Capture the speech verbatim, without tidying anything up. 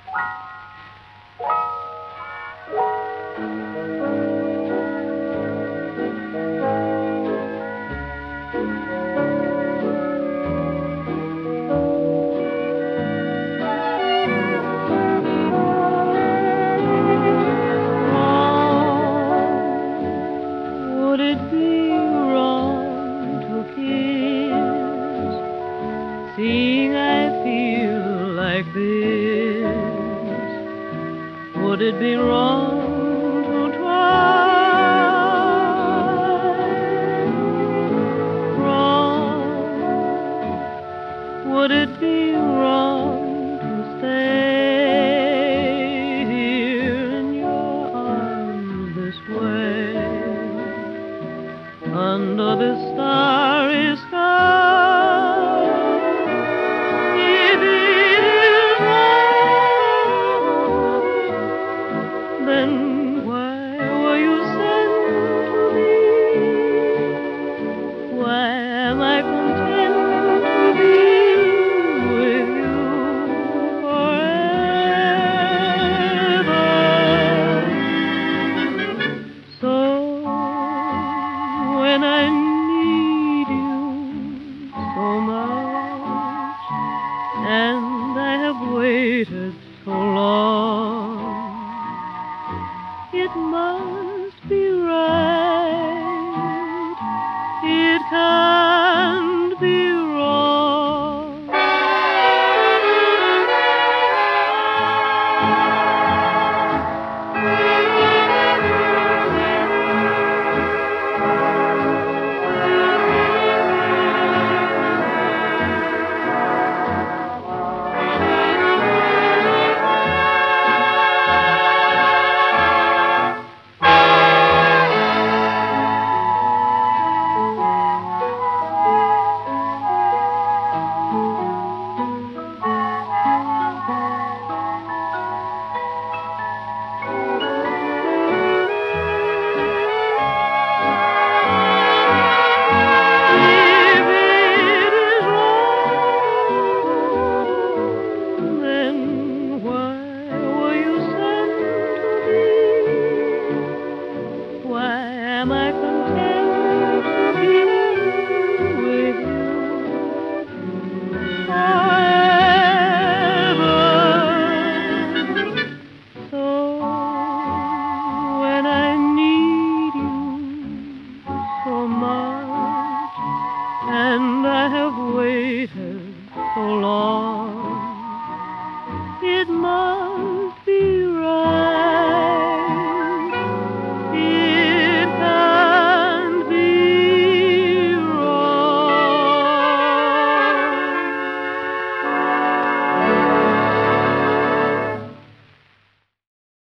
Would it be wrong to kiss, seeing I feel like this? Would it be wrong to try? Wrong? Would it be wrong to stay here in your arms this way, under this starry sky? If it is wrong, then why were you sent to me? Why am I content to be with you forever? So when I need you so much, and